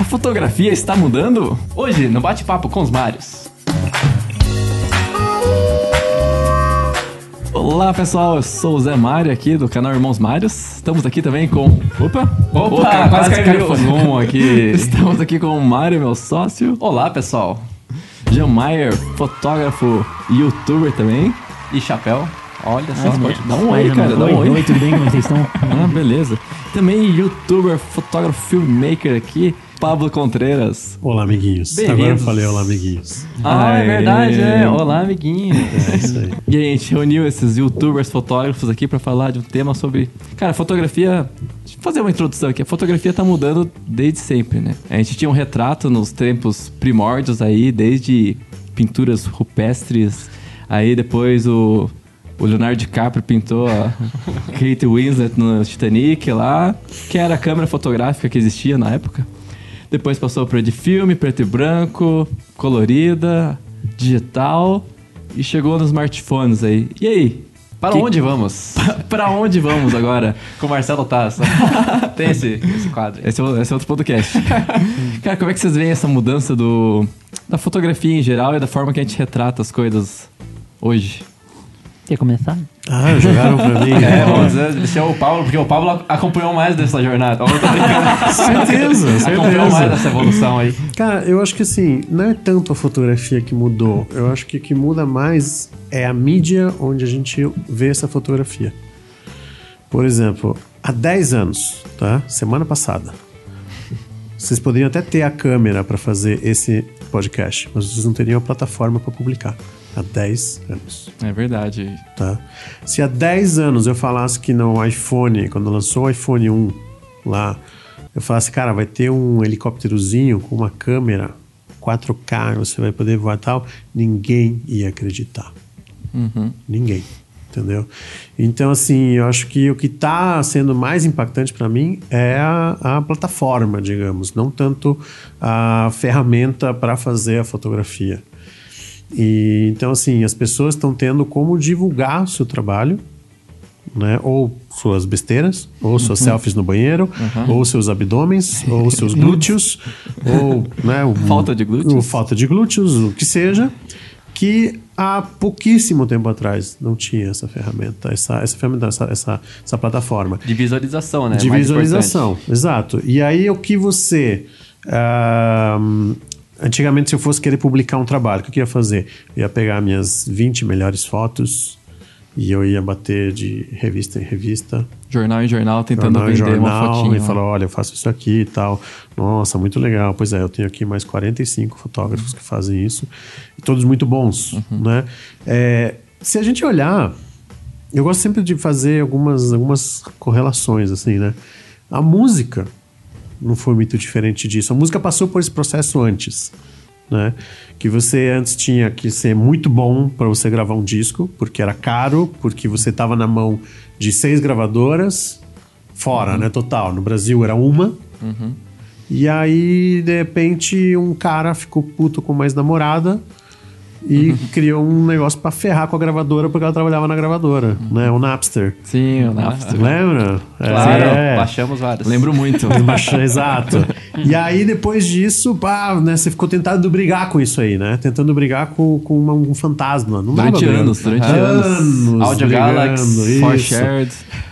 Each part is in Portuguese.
fotografia está mudando? Hoje, no Bate-Papo com os Mários. Olá pessoal, eu sou o Zé Mário aqui do canal Irmãos Mários. Estamos aqui também com... Opa, quase caiu aqui. Estamos aqui com o Mário, meu sócio. Olá pessoal. Jean Maier, fotógrafo e youtuber também. E chapéu. Olha só, dá um oi, cara. Dá um oi. Oi, tudo bem? Como vocês estão? Beleza. Também youtuber, fotógrafo, filmmaker aqui, Pablo Contreras. Olá, amiguinhos. Agora eu falei olá, amiguinhos. É verdade, Olá, amiguinhos. É isso aí. E aí, a gente reuniu esses youtubers, fotógrafos aqui pra falar de um tema sobre... Cara, fotografia... Deixa eu fazer uma introdução aqui. A fotografia tá mudando desde sempre, né? A gente tinha um retrato nos tempos primórdios aí, desde pinturas rupestres. Aí depois o Leonardo DiCaprio pintou a Kate Winslet no Titanic lá, que era a câmera fotográfica que existia na época. Depois passou para de filme, preto e branco, colorida, digital e chegou nos smartphones aí. E aí? Para onde vamos? Para onde vamos agora? Com o Marcelo Tassa. Tem esse quadro. Esse é outro podcast. Cara, como é que vocês veem essa mudança da fotografia em geral e da forma que a gente retrata as coisas hoje? Quer começar? Jogaram pra mim. Vamos dizer, o Pablo, porque o Pablo acompanhou mais dessa jornada. Certeza. Acompanhou mais dessa evolução aí. Cara, eu acho que assim, não é tanto a fotografia que mudou. Eu acho que o que muda mais é a mídia onde a gente vê essa fotografia. Por exemplo, há 10 anos, tá? Semana passada, vocês poderiam até ter a câmera para fazer esse podcast, mas vocês não teriam a plataforma para publicar. Há 10 anos. É verdade. Tá? Se há 10 anos eu falasse que no iPhone, quando lançou o iPhone 1 lá, eu falasse, cara, vai ter um helicópterozinho com uma câmera 4K, você vai poder voar e tal, ninguém ia acreditar. Ninguém. Entendeu? Então, assim, eu acho que o que está sendo mais impactante para mim é a plataforma, digamos, não tanto a ferramenta para fazer a fotografia. E então, assim, as pessoas estão tendo como divulgar o seu trabalho, né? Ou suas besteiras, ou suas selfies no banheiro, ou seus abdômenes, ou seus glúteos, ou, né, falta de glúteos. Falta de glúteos, o que seja, que há pouquíssimo tempo atrás não tinha essa ferramenta, essa plataforma. De visualização, né? De visualização, exato. E aí o que você... Antigamente, se eu fosse querer publicar um trabalho, o que eu ia fazer? Eu ia pegar minhas 20 melhores fotos e eu ia bater de revista em revista. Jornal em jornal, tentando vender uma fotinha. E falar, olha, eu faço isso aqui e tal. Nossa, muito legal. Pois é, eu tenho aqui mais 45 fotógrafos que fazem isso. E todos muito bons, né? Se a gente olhar, eu gosto sempre de fazer algumas correlações, assim, né? A música não foi muito diferente disso. A música passou por esse processo antes, né? Que você antes tinha que ser muito bom para você gravar um disco, porque era caro, porque você estava na mão de 6 gravadoras, fora, né? Total. No Brasil era uma. E aí, de repente, um cara ficou puto com mais namorada e criou um negócio pra ferrar com a gravadora, porque ela trabalhava na gravadora, né? O Napster. Sim, o Napster. Lembra? Claro, baixamos vários. Lembro muito. Exato. E aí, depois disso, né, você ficou tentando brigar com isso aí, né? Tentando brigar com um fantasma. Não durante anos. Audio Galaxy, For Shared.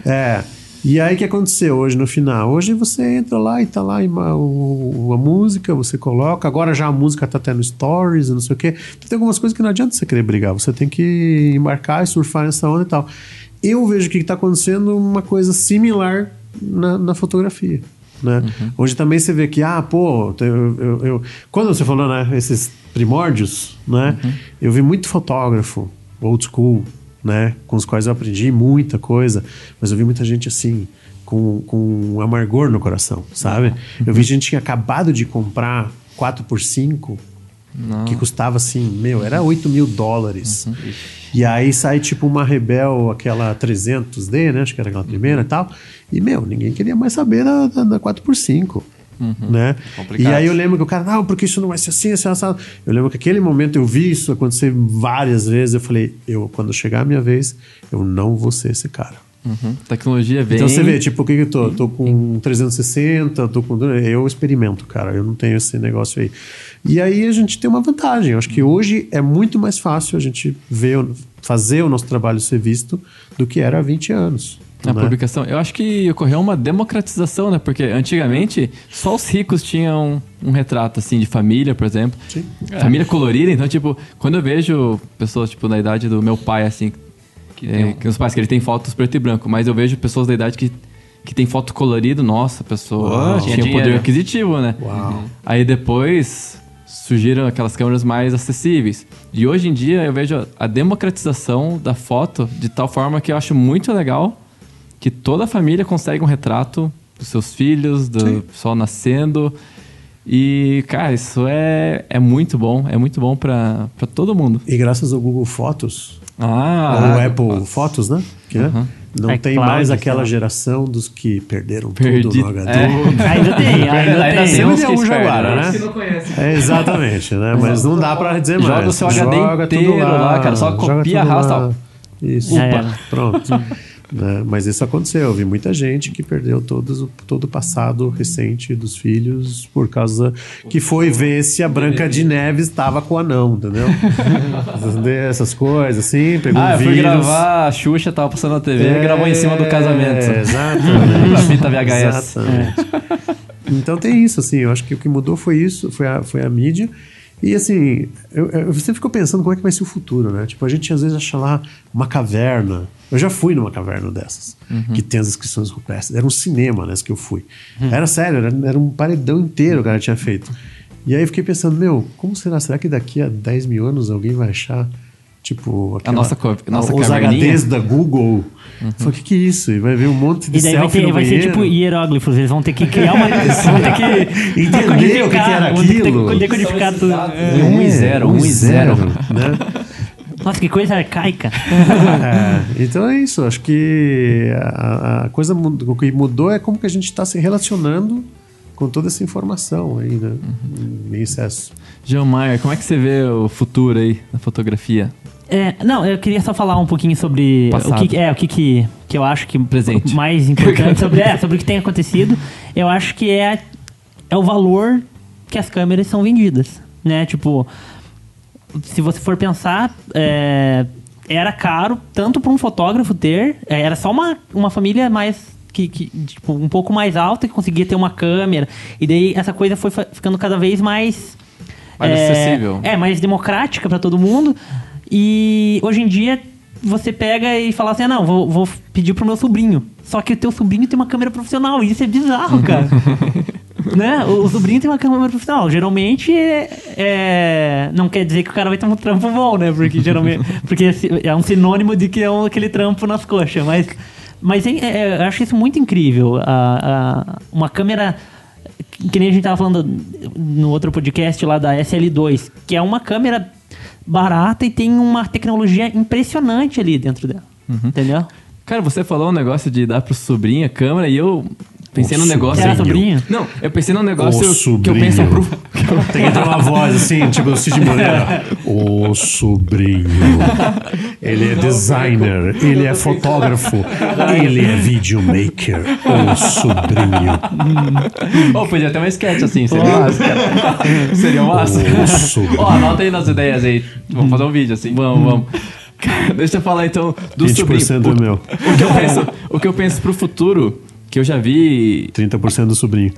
E aí, o que aconteceu hoje no final? Hoje você entra lá e tá lá a música, você coloca. Agora já a música tá até no Stories, não sei o quê. Então, tem algumas coisas que não adianta você querer brigar. Você tem que embarcar e surfar nessa onda e tal. Eu vejo que tá acontecendo uma coisa similar na fotografia, né? Onde também você vê que, quando você falou, né, esses primórdios, né? Eu vi muito fotógrafo, old school, né, com os quais eu aprendi muita coisa, mas eu vi muita gente assim, com amargor no coração, sabe? Eu vi gente que tinha acabado de comprar 4x5, que custava assim, era $8.000. E aí sai tipo uma Rebel, aquela 300D, né, acho que era aquela primeira e tal, e ninguém queria mais saber da 4x5. Né? E aí eu lembro que o cara, não, porque isso não vai ser assim, assim, assado. Eu lembro que naquele momento eu vi isso acontecer várias vezes. Eu falei, quando chegar a minha vez, eu não vou ser esse cara. Tecnologia vem... Então você vê, tipo, o que eu tô? Tô com 360, tô com... Eu experimento, cara. Eu não tenho esse negócio aí. E aí a gente tem uma vantagem. Eu acho que hoje é muito mais fácil a gente fazer o nosso trabalho ser visto do que era há 20 anos. A publicação. Eu acho que ocorreu uma democratização, né? Porque antigamente só os ricos tinham um retrato, assim, de família, por exemplo. Sim. Família colorida. Então, tipo, quando eu vejo pessoas, tipo, na idade do meu pai, assim... Que os pais, que ele tem fotos preto e branco. Mas eu vejo pessoas da idade que tem foto colorida. Nossa, a pessoa tinha um poder aquisitivo, né? Uau. Aí depois surgiram aquelas câmeras mais acessíveis. E hoje em dia eu vejo a democratização da foto de tal forma que eu acho muito legal que toda a família consegue um retrato dos seus filhos, do pessoal nascendo. E, cara, isso é muito bom. É muito bom pra todo mundo. E graças ao Google Fotos, ou Apple Fotos, né? Que, não tem mais aquela geração dos que perderam tudo no HD. Ainda tem. Sempre tem um Jaguar, né? Que não conhece. Exatamente, né? Mas não dá pra dizer mais. Joga o seu HD inteiro tudo lá, cara. Só copia, arrasta. Isso. Pronto. Né? Mas isso aconteceu. Eu vi muita gente que perdeu todo o passado recente dos filhos por causa que foi ver se a Branca de Neve estava com o anão, entendeu? Essas coisas assim, pegou um eu fui vírus. gravar, a Xuxa tava passando na TV e gravou em cima do casamento. Exatamente. A fita VHS. Exatamente. Então tem isso, assim, eu acho que o que mudou foi isso, foi a mídia. E assim, eu sempre fico pensando como é que vai ser o futuro, né? Tipo, a gente às vezes acha lá uma caverna. Eu já fui numa caverna dessas, que tem as inscrições rupestres. Era um cinema nessa que eu fui. Era sério, era um paredão inteiro que o cara tinha feito. E aí eu fiquei pensando, como será? Será que daqui a 10 mil anos alguém vai achar, tipo... A nossa os HDs da Google. Falei, o que é isso? E vai ver um monte de selfie no banheiro. Vai ser tipo hieróglifos. Eles vão ter que criar uma... vão ter que entender o que era aquilo. Vão ter que decodificar tudo. 1 e 0, 1 e 0. Né? Nossa, que coisa arcaica. Então é isso. Acho que a coisa o que mudou é como que a gente está se relacionando com toda essa informação aí, né? Em excesso. João Maier, como é que você vê o futuro aí na fotografia? Não, eu queria só falar um pouquinho sobre o que eu acho que presente. Mais importante sobre o que tem acontecido. Eu acho que é o valor que as câmeras são vendidas, né? Tipo, se você for pensar, era caro tanto para um fotógrafo ter, era só uma família mais tipo, um pouco mais alta que conseguia ter uma câmera, e daí essa coisa foi ficando cada vez mais acessível. Mais democrática para todo mundo. E hoje em dia você pega e fala assim, não, vou pedir pro meu sobrinho. Só que o teu sobrinho tem uma câmera profissional, e isso é bizarro, cara. Né? O sobrinho tem uma câmera profissional. Geralmente não quer dizer que o cara vai ter um trampo bom, né? Porque geralmente é um sinônimo de que é aquele trampo nas coxas. Mas eu acho isso muito incrível. Uma câmera, que nem a gente tava falando no outro podcast lá da SL2, que é uma câmera barata e tem uma tecnologia impressionante ali dentro dela. Entendeu? Cara, você falou um negócio de dar pro sobrinho a câmera e eu pensei num negócio... Era sobrinho? Não, eu pensei num negócio que eu sobrinho. penso pro... Tem que entrar uma voz assim, tipo o Cid Moreira. O sobrinho. Ele é designer, ele é fotógrafo, ele é videomaker. O sobrinho. Podia ter uma sketch assim, seria massa, cara. Seria massa. O sobrinho. Anota aí nas ideias aí. Vamos fazer um vídeo assim, vamos. Cara, deixa eu falar então do 20% sobrinho. do meu. O que eu penso pro futuro, que eu já vi... 30% do sobrinho.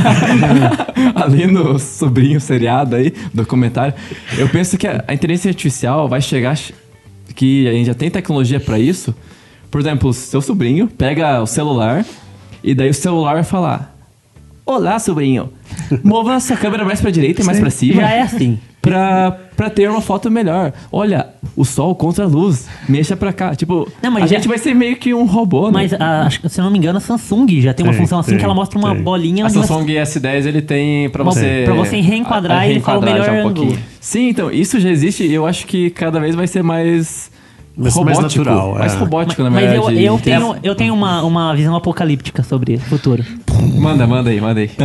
Ali no sobrinho seriado aí, documentário, eu penso que a inteligência artificial vai chegar, que a gente já tem tecnologia pra isso. Por exemplo, o seu sobrinho pega o celular e daí o celular vai falar: olá, sobrinho, mova a sua câmera mais pra direita e mais pra cima. Já é assim. Pra ter uma foto melhor. Olha, o sol contra a luz. Mexa pra cá. Tipo, não, mas a gente vai ser meio que um robô, mas, né? Mas, se eu não me engano, a Samsung já tem uma função assim que ela mostra uma bolinha... A Samsung S10, ele tem pra você... Pra você reenquadrar e ele fala o melhor ângulo. Sim, então, isso já existe e eu acho que cada vez vai ser mais... robótico, mais natural. Mais robótico, na verdade. Mas eu tenho uma visão apocalíptica sobre o futuro. Manda aí.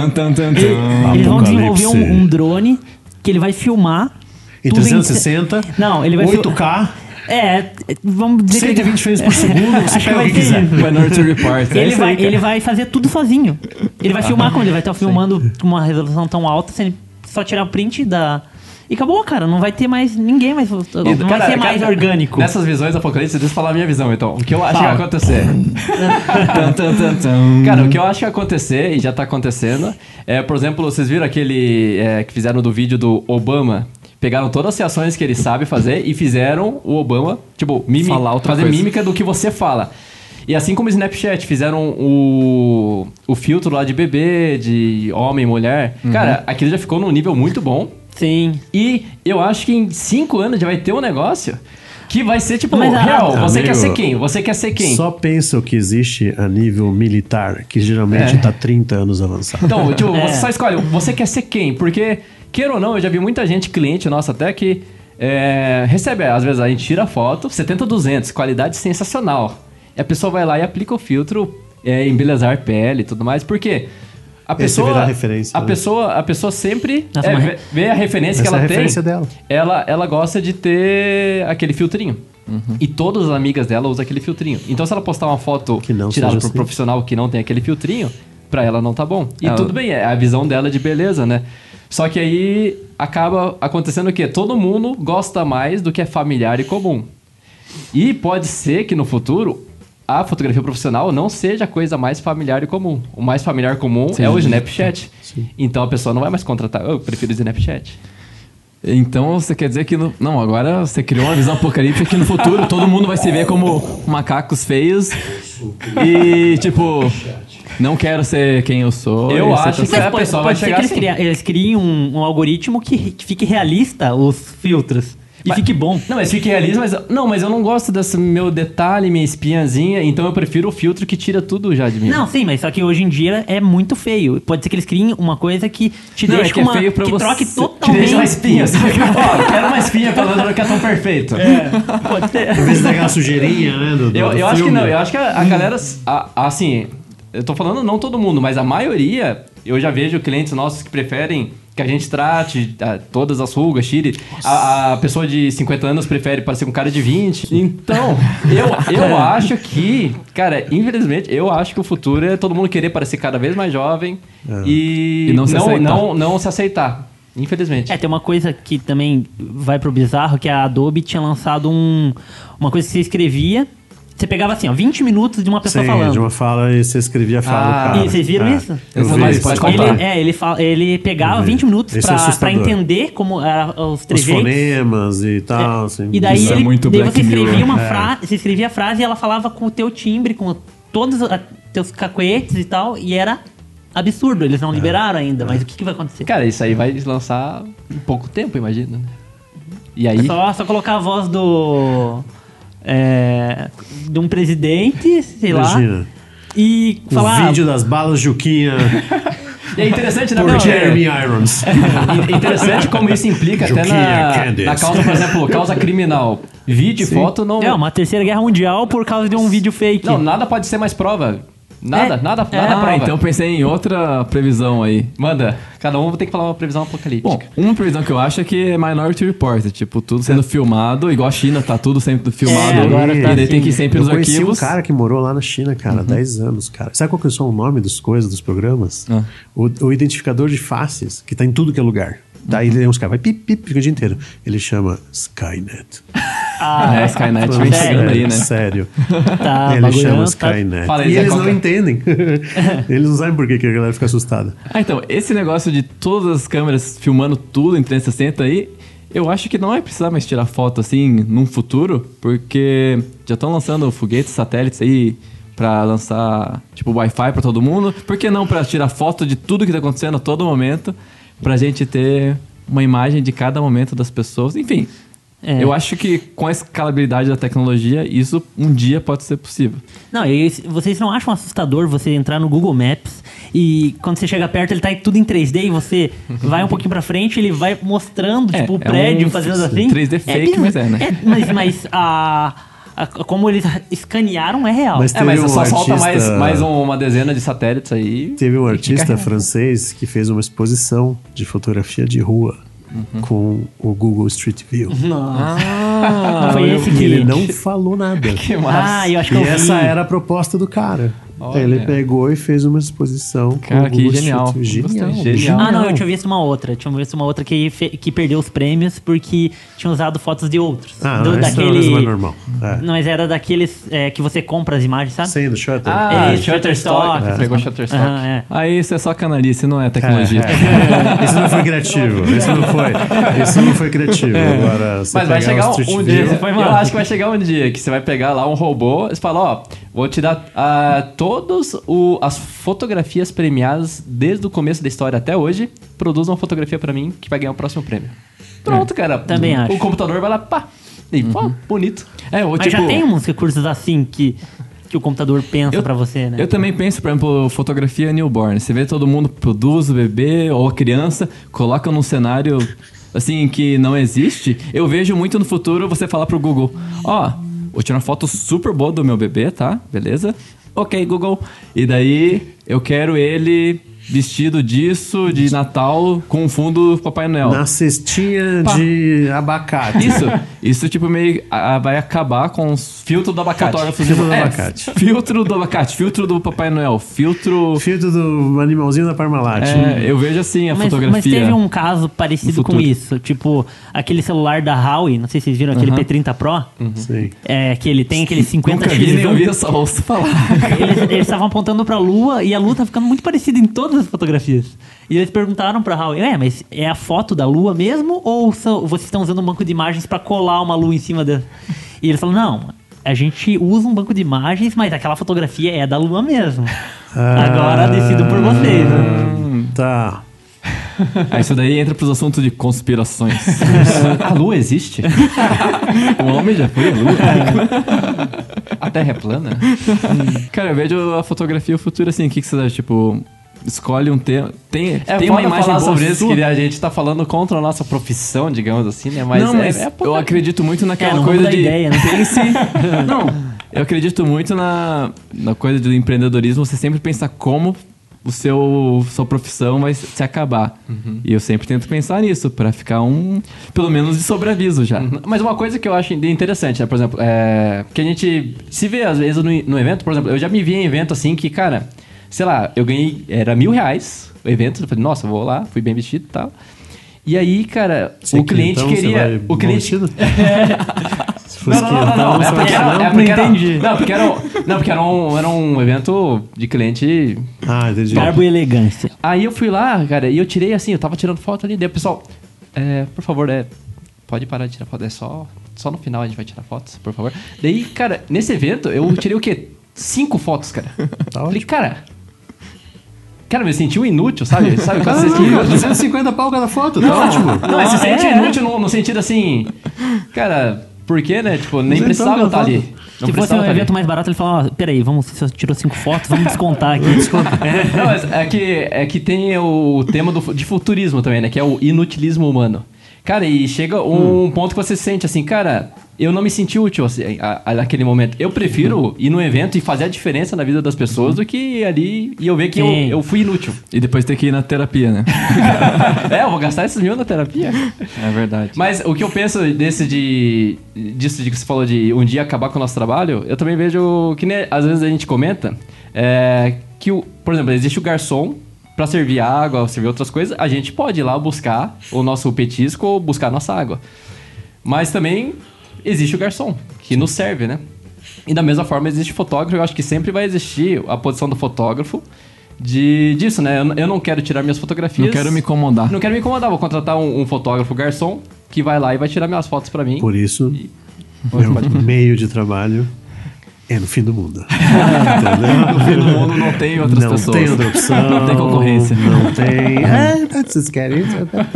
Eles vão desenvolver um drone que ele vai filmar... Em 360? Não, ele vai 8K? Vamos dizer 120 frames por segundo, você Acho que pega o vai que ser quiser. isso. Minority Report. Ele vai fazer tudo sozinho. Ele vai filmar quando ele vai estar filmando com uma resolução tão alta, se ele só tirar o print e acabou, cara. Não vai ter mais ninguém mais. Não vai ser mais orgânico. Nessas visões apocalipse, deixa eu falar a minha visão, então. O que eu acho que vai acontecer. Cara, o que eu acho que vai acontecer, e já tá acontecendo, por exemplo, vocês viram aquele que fizeram do vídeo do Obama? Pegaram todas as reações que ele sabe fazer e fizeram o Obama, tipo, Falar outra fazer coisa. mímica do que você fala. E assim como o Snapchat, fizeram o filtro lá de bebê, de homem, mulher. Cara, aquilo já ficou num nível muito bom. Sim. E eu acho que em 5 anos já vai ter um negócio que vai ser tipo, Mas, real, você amigo, quer ser quem? Você quer ser quem? Só pensa o que existe a nível militar, que geralmente tá 30 anos avançado. Então, tipo, você só escolhe, você quer ser quem? Porque, queira ou não, eu já vi muita gente, cliente nossa até, que recebe, às vezes a gente tira a foto, 70-200, qualidade sensacional. E a pessoa vai lá e aplica o filtro, embelezar pele e tudo mais. Por quê? A pessoa, virar referência, né? a pessoa sempre Nossa, mas- vê a referência que Essa é ela a tem. referência dela. Ela gosta de ter aquele filtrinho. E todas as amigas dela usam aquele filtrinho. Então, se ela postar uma foto Que não tirada seja por assim. profissional que não tem aquele filtrinho, pra ela não tá bom. E Ela- tudo bem, é a visão dela de beleza, né? Só que aí acaba acontecendo o quê? Todo mundo gosta mais do que é familiar e comum. E pode ser que no futuro a fotografia profissional não seja a coisa mais familiar e comum. O mais familiar comum é o Snapchat. Então a pessoa não vai mais contratar. Eu prefiro o Snapchat. Então você quer dizer que... Não, agora você criou uma visão apocalíptica que no futuro todo mundo vai se ver como macacos feios e, tipo, não quero ser quem eu sou. Eu e você acho tá- que a pessoa vai ser chegar que eles, assim. eles criem um algoritmo que fique realista os filtros. E Mas- fique bom. Não, mas fique realista, mas eu não gosto desse meu detalhe, minha espinhazinha, então eu prefiro o filtro que tira tudo já de mim. Não, sim, mas só que hoje em dia é muito feio. Pode ser que eles criem uma coisa que te Não, deixe é que é com uma... feio pra que você- troque que Que totalmente... deixa uma espinha. Ó, quero uma espinha pelo menos não ficar tão perfeito. Pode ser. Às vezes daquela sujeirinha, né? Do Eu acho que filme. não, eu acho que a galera, assim, eu tô falando não todo mundo, mas a maioria, eu já vejo clientes nossos que preferem que a gente trate todas as rugas, tire. A pessoa de 50 anos prefere parecer com um cara de 20. Então, eu acho que, cara, infelizmente, eu acho que o futuro é todo mundo querer parecer cada vez mais jovem e E não se aceitar. não se aceitar. Infelizmente. Tem uma coisa que também vai pro bizarro, que a Adobe tinha lançado uma coisa que você escrevia. Você pegava assim, ó, 20 minutos de uma pessoa Sim, falando. de uma fala e você escrevia a fala do cara. E vocês viram isso? Eu Essa vi, mais isso. pode contar. Ele pegava Eu vi. 20 minutos Esse é pra assustador. entender como os Os trejeitos. fonemas e tal. Assim. E daí, Isso é muito daí Black você escrevia Mirror. uma frase, você escrevia a frase e ela falava com o teu timbre, com todos os teus cacoetes e tal, e era absurdo. Eles não liberaram ainda, mas o que vai acontecer? Cara, isso aí vai lançar em pouco tempo, imagina. Né? E aí... Só colocar a voz de um presidente, sei lá, Imagina. e O falar... vídeo das balas Juquinha E é interessante, né? por Não, Jeremy Irons. É interessante como isso implica até Juquinha Candice. na causa, por exemplo, causa criminal. Vídeo e foto não... uma terceira guerra mundial por causa de um vídeo fake. Não, nada pode ser mais prova. Nada prova. Então eu pensei em outra previsão aí. Manda, cada um tem que falar uma previsão apocalíptica. Bom, uma previsão que eu acho é que é Minority Report. Tipo, tudo sendo filmado, igual a China, tá tudo sempre filmado. agora tá e daí tem que ir assim. sempre Eu nos conheci arquivos. um cara que morou lá na China, cara, 10 anos, cara. Sabe qual que são o nome das coisas, dos programas? Ah. O identificador de faces, que tá em tudo que é lugar. Daí tem uns caras, vai pip, pip, fica o dia inteiro. Ele chama Skynet. Skynet Falando vem chegando aí, né? Sério. Tá, Ele bagulhão, chama tá- Skynet. Fala aí, E Zé, eles qual não que é? entendem. Eles não sabem por que a galera fica assustada. Então, esse negócio de todas as câmeras filmando tudo em 360 aí, eu acho que não vai precisar mais tirar foto assim num futuro, porque já estão lançando foguetes, satélites aí pra lançar, tipo, Wi-Fi pra todo mundo. Por que não pra tirar foto de tudo que tá acontecendo a todo momento, pra gente ter uma imagem de cada momento das pessoas? Enfim, eu acho que com a escalabilidade da tecnologia, isso um dia pode ser possível. Não, e vocês não acham assustador você entrar no Google Maps e quando você chega perto ele tá tudo em 3D e você vai um pouquinho pra frente ele vai mostrando, tipo, o prédio fazendo assim? 3D fake, mas é, né? Mas como eles escanearam é real. Mas mas teve um só solta artista- mais uma dezena de satélites aí. Teve um e artista fica- francês que fez uma exposição de fotografia de rua com o Google Street View. Não foi esse E que... ele não falou nada. Que massa. Ah, eu acho que E eu vi. essa era a proposta do cara. Olha. Ele pegou e fez uma exposição. Cara, com que o Google genial. Street View. Genial. Gostei. Genial. Ah, não, eu tinha visto uma outra. Tinha visto uma outra que perdeu os prêmios porque tinha usado fotos de outros. Ah, não, essa é uma coisa mais normal. É. Não, mas era daqueles que você compra as imagens, sabe? Sim, do Shutter. Ah, Isso, Shutterstock. Shutterstock. Pegou Shutterstock. Aham, é. Aí isso é só canalice, não é tecnologia. Isso não foi criativo. Isso não foi criativo. Agora, você Mas vai pegar chegar o Street um View- dia. foi Eu massa. acho que vai chegar um dia que você vai pegar lá um robô e você fala, ó, vou te dar todas as fotografias premiadas desde o começo da história até hoje. Produza uma fotografia pra mim que vai ganhar o próximo prêmio. Pronto, cara. Também acho. O computador vai lá, pá. E, pô, bonito. É, ou Mas tipo, já tem uns recursos assim que o computador pensa pra você, né? eu também penso, por exemplo, fotografia newborn. Você vê todo mundo produz o bebê ou a criança, coloca num cenário assim que não existe. Eu vejo muito no futuro você falar pro Google, ó, vou tirar uma foto super boa do meu bebê, tá? Beleza? Ok, Google. E daí eu quero ele vestido disso, de Natal, com um fundo Papai Noel. Na cestinha Pá. de abacate. Isso tipo meio vai acabar com os Filtro do abacate. fotógrafos Filtro do É, abacate. filtro do abacate, filtro do Papai Noel, filtro. Filtro do animalzinho da Parmalat. É, eu vejo assim a Mas fotografia. teve um caso parecido no com futuro. isso. Tipo, aquele celular da Huawei, não sei se vocês viram, aquele P30 Pro. Sim. Que ele tem aquele 50 Nunca vi nem x ouvi, eu só ouço falar. Eles estavam apontando pra Lua e a Lua tá ficando muito parecida em todas as fotografias. E eles perguntaram pra Huawei, mas é a foto da Lua mesmo ou vocês estão usando um banco de imagens pra colar uma Lua em cima da... E eles falaram, não, a gente usa um banco de imagens, mas aquela fotografia é da Lua mesmo. Agora decido por vocês. Né? Tá. Aí isso daí entra pros assuntos de conspirações. A Lua existe? O homem já foi a Lua. A Terra é plana? Cara, eu vejo a fotografia futura assim, o que você acha? Tipo, escolhe um tema. Tem Tem uma imagem falar boa sobre isso, sua? que a gente tá falando contra a nossa profissão, digamos assim, né? Mas, Não, mas pouca- eu acredito muito naquela não coisa vamos dar de... ideia, né? Pense... Não, eu acredito muito na coisa do empreendedorismo. Você sempre pensa como sua profissão vai se acabar. E eu sempre tento pensar nisso, pra ficar pelo menos de sobreaviso já. Mas uma coisa que eu acho interessante, né? Por exemplo, que a gente se vê às vezes no evento, por exemplo, eu já me vi em evento assim que, cara, sei lá, eu ganhei, era R$1.000 o evento, eu falei, nossa, vou lá, fui bem vestido e tal. E aí, cara, o cliente Então, você queria... vai O cliente... mal vestido? Se fosse Não. quentão, É você porque vai- era, é porque era, entendi. não, porque era um evento de cliente. Ah, entendi. Garbo e elegância. Aí eu fui lá, cara, e eu tirei assim, eu tava tirando foto ali, daí o pessoal, por favor, pode parar de tirar foto, só no final a gente vai tirar fotos, por favor. Daí, cara, nesse evento eu tirei o quê? 5 fotos, cara. Tá Falei, cara, eu me senti um inútil, sabe? Sabe quando você se sente Não, inútil? 250 pau cada foto, tá ótimo. Não, mas você se sente é. inútil no sentido assim, cara, por quê, né? Tipo, nem Mas precisava então, estar ali. Não Se fosse precisava um estar ali. evento mais barato, ele fala, ó, peraí, você tirou 5 fotos, vamos descontar aqui. Não, mas é que tem o tema de futurismo também, né? Que é o inutilismo humano. Cara, e chega um ponto que você se sente assim, cara, eu não me senti útil assim, naquele momento. Eu prefiro ir no evento e fazer a diferença na vida das pessoas do que ir ali e eu ver que Sim. eu fui inútil. E depois ter que ir na terapia, né? Eu vou gastar esses mil na terapia. É verdade. Mas o que eu penso disso de que você falou de um dia acabar com o nosso trabalho, eu também vejo que né, às vezes a gente comenta que, por exemplo, existe o garçom pra servir água, servir outras coisas, a gente pode ir lá buscar o nosso petisco ou buscar a nossa água. Mas também existe o garçom, que nos serve, né? E da mesma forma existe o fotógrafo, eu acho que sempre vai existir a posição do fotógrafo disso, né? Eu não quero tirar minhas fotografias. Não quero me incomodar. Não quero me incomodar, vou contratar um fotógrafo garçom que vai lá e vai tirar minhas fotos pra mim. Por isso, meu meio de trabalho é no fim do mundo. Entendeu? No fim do mundo não tem outras Não pessoas. tem outra opção. Não tem concorrência. Não tem. Vocês querem?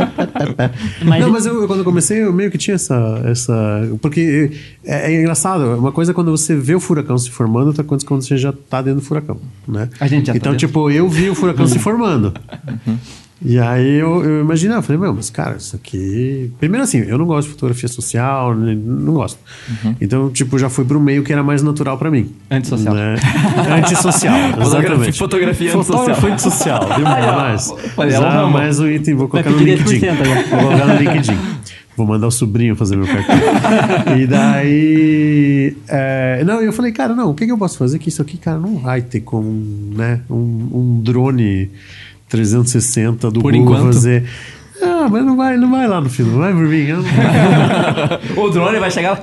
Mas- Não, mas quando eu comecei, eu meio que tinha essa. Porque é engraçado. Uma coisa é quando você vê o furacão se formando, outra coisa é quando você já tá dentro do furacão, né? A gente já tá Então, dentro. tipo, eu vi o furacão se formando. E aí eu imaginava, falei, meu, mas cara, isso aqui. Primeiro assim, eu não gosto de fotografia social, não gosto. Então, tipo, já fui pro meio que era mais natural pra mim. Antissocial. Né? Antissocial, exatamente. Fotografia Fotógrafo antissocial, demais. Olha, é um Já ramo. mais um item, vou colocar no pedir LinkedIn. 10% agora. Vou colocar no LinkedIn. Vou mandar o sobrinho fazer meu cartão. E daí... não, eu falei, cara, não, o que eu posso fazer? Que isso aqui, cara, não vai ter como, né? Um drone 360 do Por Google enquanto. fazer... Ah, mas não vai lá no filme, não vai por mim. O drone vai chegar lá?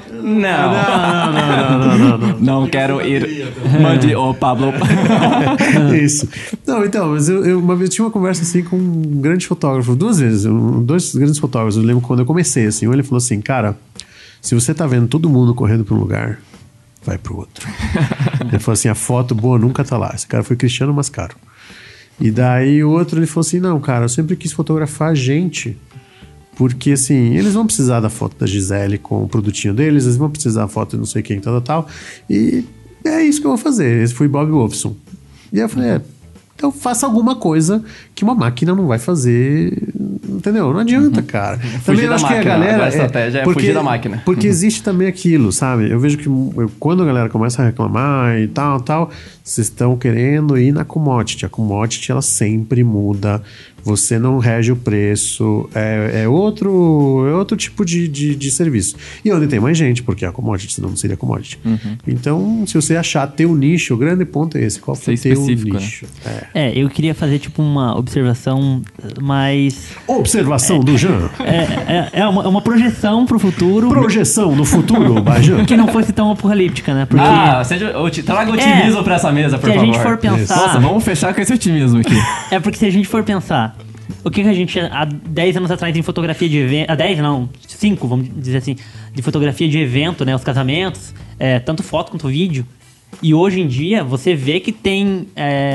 Não. Não quero ir. Mande o Pablo. Isso. Não, então, mas eu uma vez tinha uma conversa assim com um grande fotógrafo, 2 vezes, dois grandes fotógrafos. Eu lembro quando eu comecei, assim, ele falou assim, cara, se você tá vendo todo mundo correndo para um lugar, vai pro outro. Ele falou assim, a foto boa nunca tá lá. Esse cara foi Cristiano Mascaro. E daí o outro, ele falou assim, não, cara, eu sempre quis fotografar gente, porque assim, eles vão precisar da foto da Gisele com o produtinho deles, eles vão precisar da foto de não sei quem, tal, e é isso que eu vou fazer. Esse foi Bob Wolfson. E aí eu falei, então faça alguma coisa que uma máquina não vai fazer, entendeu? Não adianta, cara. Também eu acho que a galera... A estratégia é fugir da máquina. Porque existe também aquilo, sabe? Eu vejo que quando a galera começa a reclamar e tal, vocês estão querendo ir na commodity. A commodity, ela sempre muda. Você não rege o preço. É outro tipo de serviço. E onde tem mais gente, porque a commodity, senão não seria commodity. Então, se você achar teu nicho, o grande ponto é esse. Qual foi o teu nicho? Né? Eu queria fazer tipo uma observação mais... Observação do Jean. É uma projeção pro futuro. Projeção no futuro, Jean. Que não fosse tão apocalíptica, né? Porque Traga otimismo pra essa mesa, por favor. se a gente for pensar... Nossa, vamos fechar com esse otimismo aqui. É porque se a gente for pensar, o que a gente há 10 anos atrás em fotografia de evento... Há 10 não, 5, vamos dizer assim, de fotografia de evento, né? Os casamentos, tanto foto quanto vídeo. E hoje em dia, você vê que tem...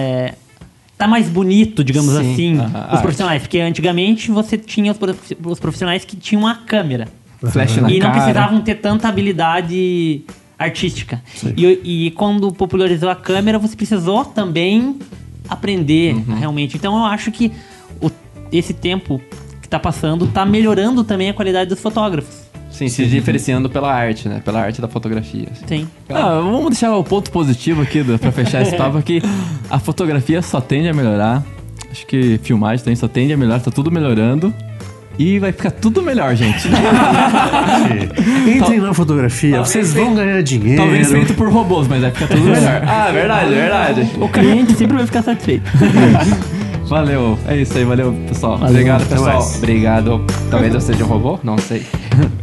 tá mais bonito, digamos assim, os profissionais. Porque antigamente você tinha os profissionais que tinham uma câmera. Flash na E não cara. precisavam ter tanta habilidade artística. E quando popularizou a câmera, você precisou também aprender realmente. Então eu acho que esse tempo que tá passando tá melhorando também a qualidade dos fotógrafos. Sim, se diferenciando pela arte, né? Pela arte da fotografia. Sim. Vamos deixar o ponto positivo aqui pra fechar esse papo aqui. A fotografia só tende a melhorar. Acho que filmagem também só tende a melhorar, tá tudo melhorando. E vai ficar tudo melhor, gente. Entrem na fotografia, vocês vão ganhar dinheiro. Talvez feito por robôs, mas vai ficar tudo melhor. Verdade. O cliente sempre vai ficar satisfeito. Valeu, é isso aí, valeu, pessoal. Valeu, Obrigado, até pessoal. mais. Obrigado. Talvez eu seja um robô? Não sei.